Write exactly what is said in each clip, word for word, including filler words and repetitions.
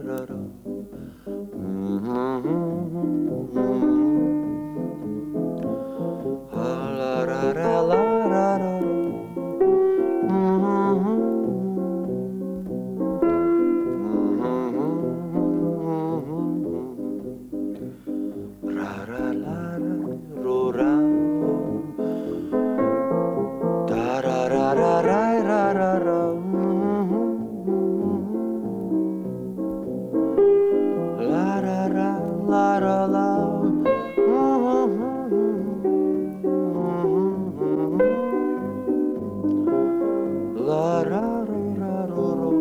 ra ra. La ra ra la ra ra. Ra ra la ra ro ra. Da ra ra ra ra ra ra ra. La ra ra la ra la. La ra ra ra ro ro.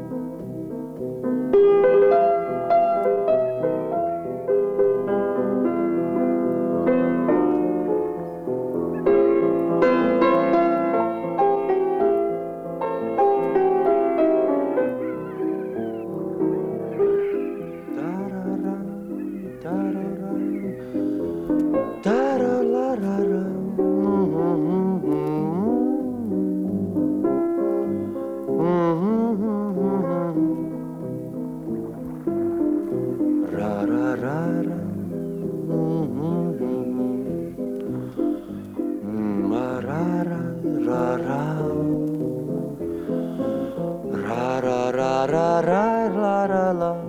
Da ra ra da ra ra da ra la ra ra. Ra ra ra ra. Ma ra ra ra ra. Ra ra ra ra ra la ra la.